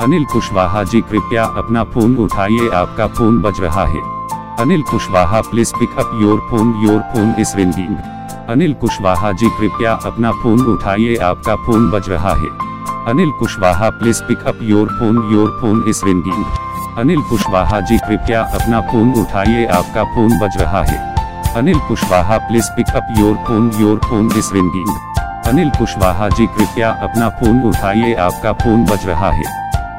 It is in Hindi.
अनिल कुशवाहा जी कृपया अपना फोन उठाइए, आपका फोन बज रहा है। Anil Kushwaha please pick up your phone is ringing. Anil Kushwaha ji कृपया अपना फोन उठाइए, आपका फोन बज रहा है। Anil Kushwaha please pick up your phone is ringing. Anil Kushwaha ji कृपया अपना फोन उठाइए, आपका फोन बज रहा है। Anil Kushwaha please pick up your phone is ringing. Anil Kushwaha ji कृपया अपना फोन उठाइए, आपका फोन बज रहा है।